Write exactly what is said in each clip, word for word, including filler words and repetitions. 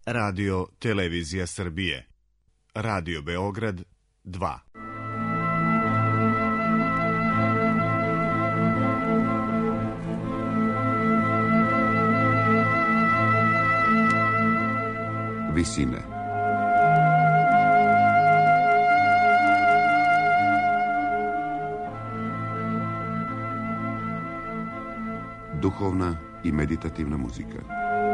Radio Televizija Srbije. Radio Beograd dva. Visine. Duhovna i meditativna muzika.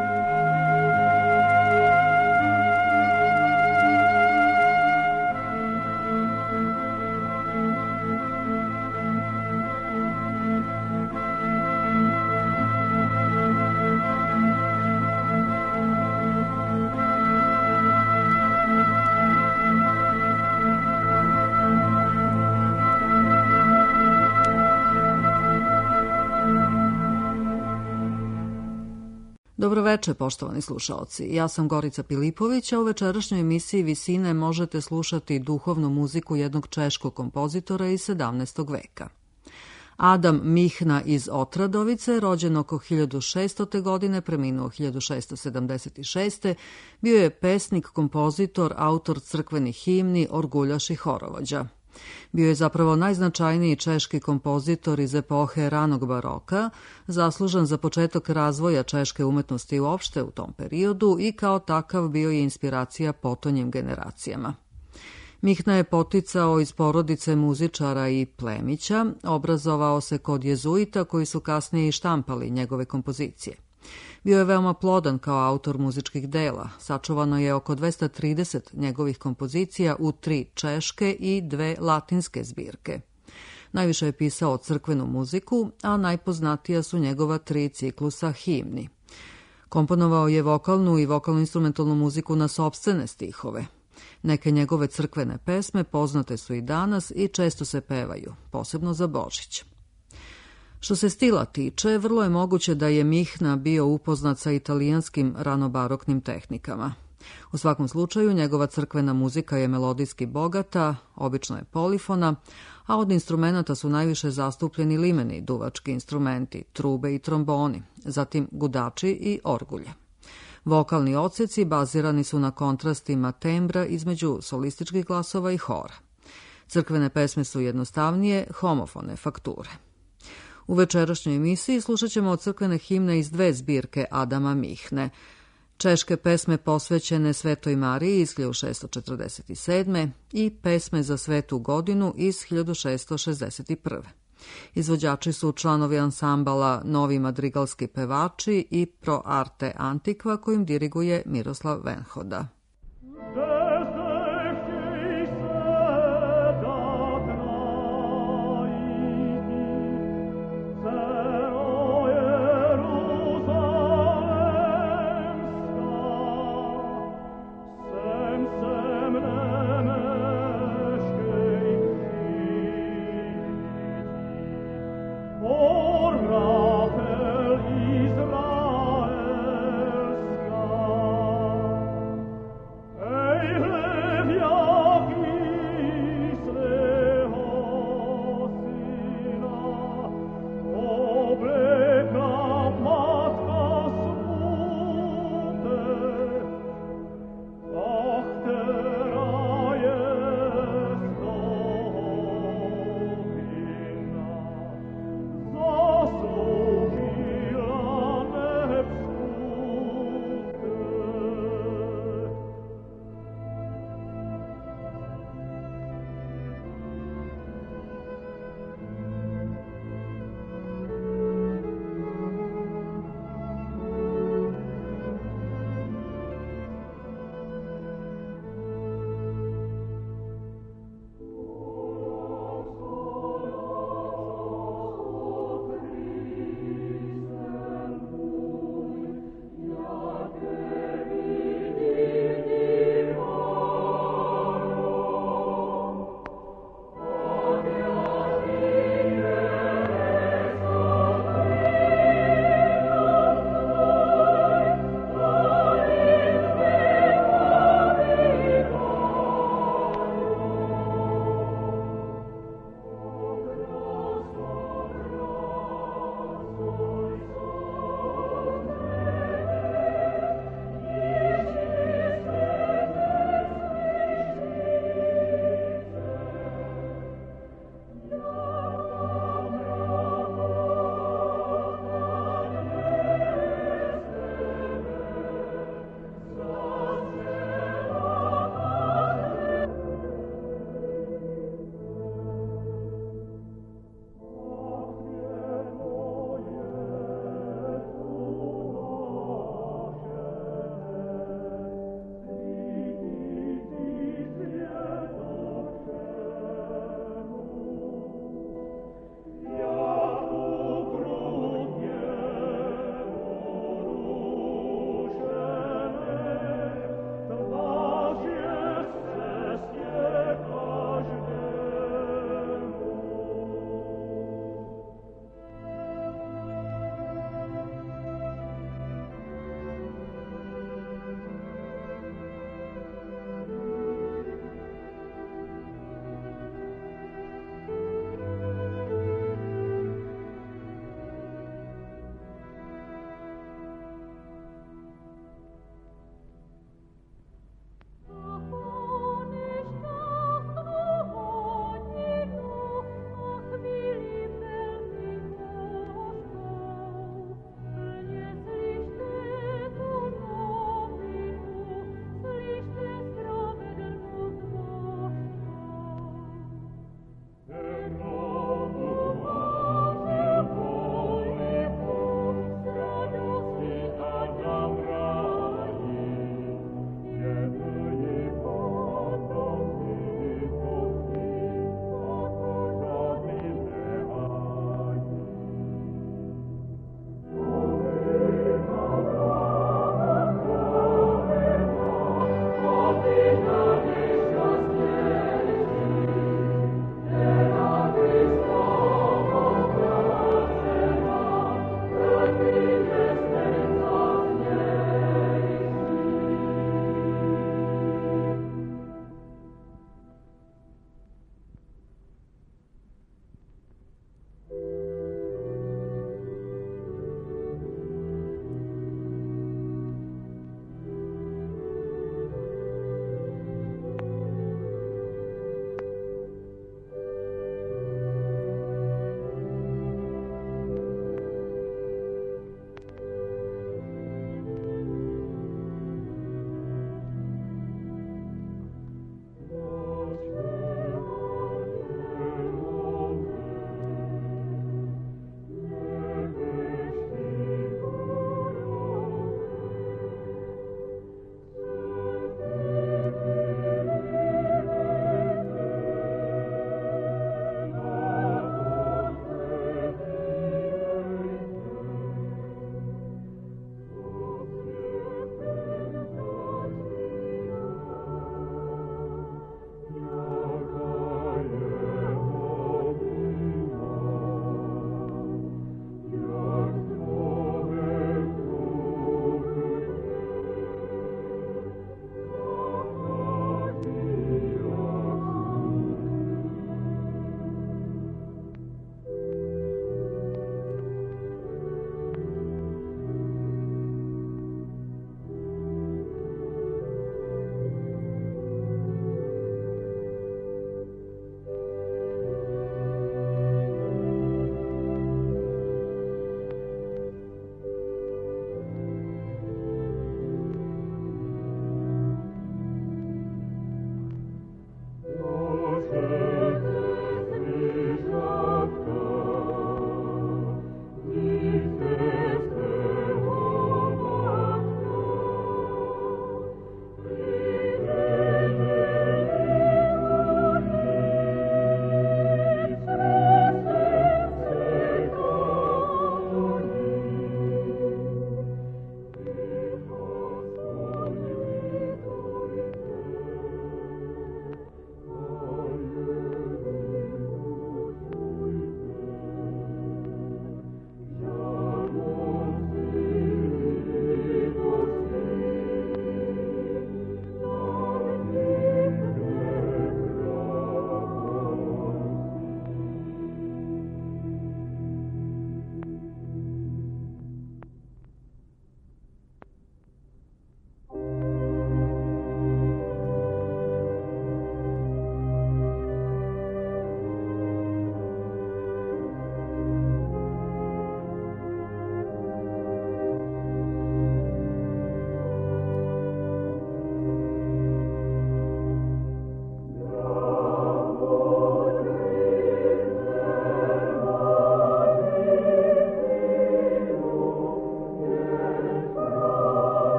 Dobroveče, poštovani slušaoci. Ja sam Gorica Pilipović, a u večerašnjoj emisiji Visine možete slušati duhovnu muziku jednog češkog kompozitora iz sedamnaestog veka. Adam Mihna iz Otradovice, rođen oko hiljadu šeststote. godine, preminuo hiljadu šeststo sedamdeset šeste. bio je pesnik, kompozitor, autor crkvenih himni, orguljaš i horovođa. Bio je zapravo najznačajniji češki kompozitor iz epohe ranog baroka, zaslužan za početak razvoja češke umetnosti uopšte u tom periodu i kao takav bio je inspiracija potonjim generacijama. Mihna je poticao iz porodice muzičara i plemića, obrazovao se kod jezuita koji su kasnije i štampali njegove kompozicije. Bio je veoma plodan kao autor muzičkih dela. Sačuvano je oko dvesta trideset njegovih kompozicija u tri češke i dve latinske zbirke. Najviše je pisao crkvenu muziku, a najpoznatija su njegova tri ciklusa himni. Komponovao je vokalnu i vokalno-instrumentalnu muziku na sopstvene stihove. Neke njegove crkvene pesme poznate su i danas i često se pevaju, posebno za Božić. Što se stila tiče, vrlo je moguće da je Mihna bio upoznat sa italijanskim ranobaroknim tehnikama. U svakom slučaju, njegova crkvena muzika je melodijski bogata, obično je polifona, a od instrumenata su najviše zastupljeni limeni, duvački instrumenti, trube i tromboni, zatim gudači i orgulje. Vokalni odseci bazirani su na kontrastima tembra između solističkih glasova i hora. Crkvene pesme su jednostavnije, homofone fakture. U večerašnjoj emisiji slušat ćemo od crkvene himne iz dve zbirke Adama Mihne. Češke pesme posvećene Svetoj Mariji iz hiljadu šeststo četrdeset sedme. i pesme za Svetu godinu iz hiljadu šeststo šezdeset prve. Izvođači su članovi ansambala Novi madrigalski pevači i Pro Arte Antiqua kojim diriguje Miroslav Venhoda. Israelska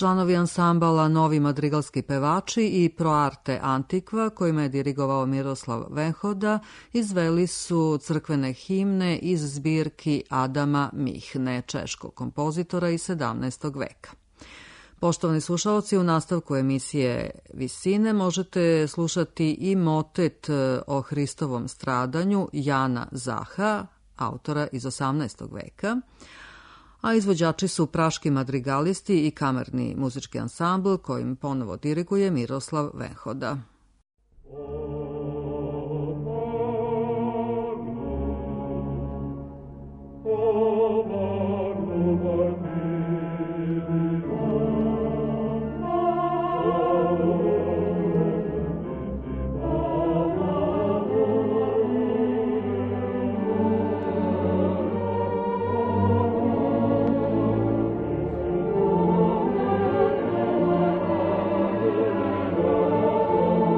Članovi ansambala Novi madrigalski pevači i Pro Arte Antikva, kojima je dirigovao Miroslav Venhoda, izveli su crkvene himne iz zbirki Adama Mihne, češkog kompozitora iz sedamnaestog veka. Poštovani slušalci, u nastavku emisije Visine možete slušati i motet o Hristovom stradanju Jana Zaha, autora iz osamnaestog veka, a izvođači su praški madrigalisti i kamerni muzički ansambl kojim ponovo diriguje Miroslav Venhoda. Oh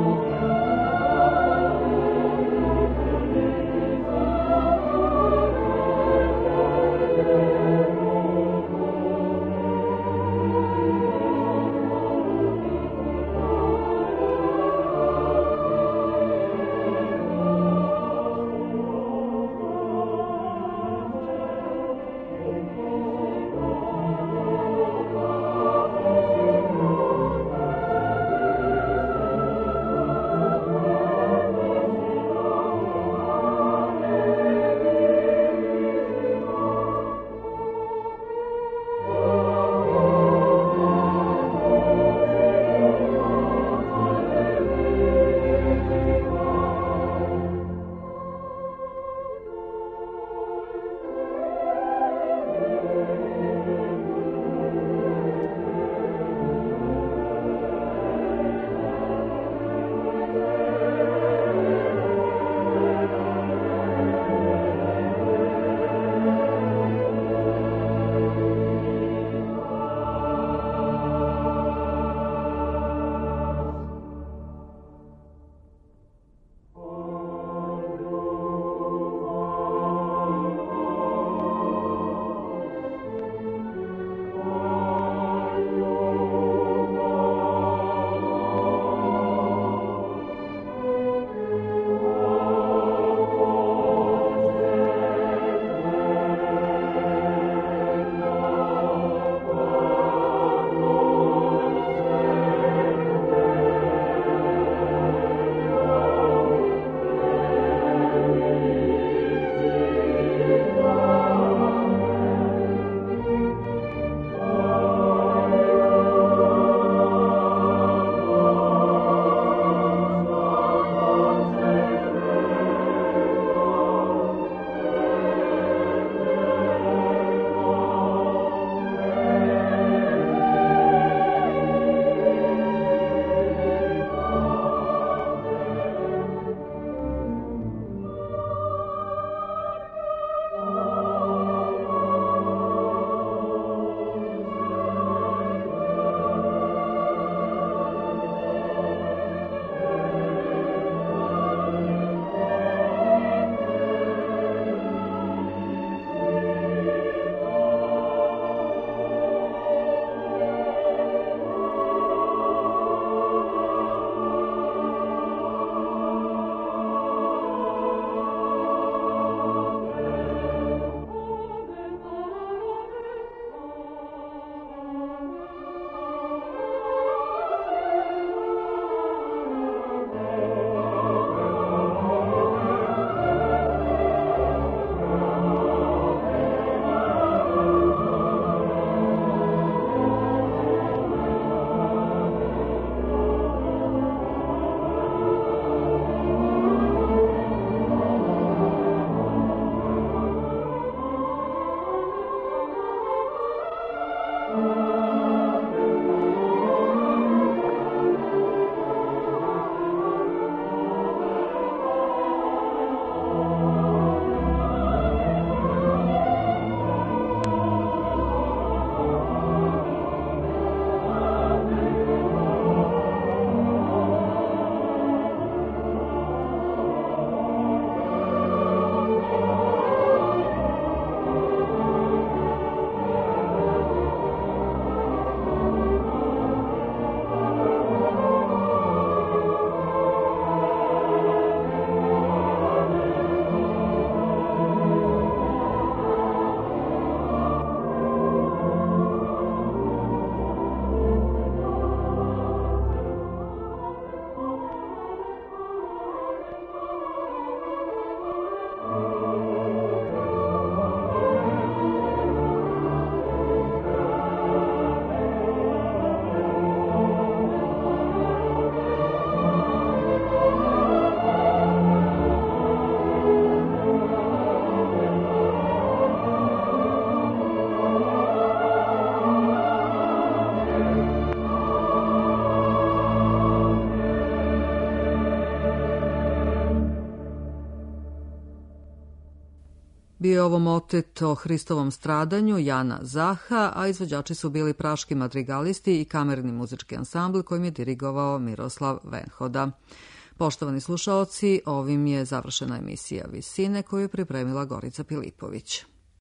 Bio je ovo motet o Hristovom stradanju Jana Zaha, a izvođači su bili praški madrigalisti i kamerni muzički ansambl kojim je dirigovao Miroslav Venhoda. Poštovani slušaoci, ovim je završena emisija Visine koju je pripremila Gorica Pilipović.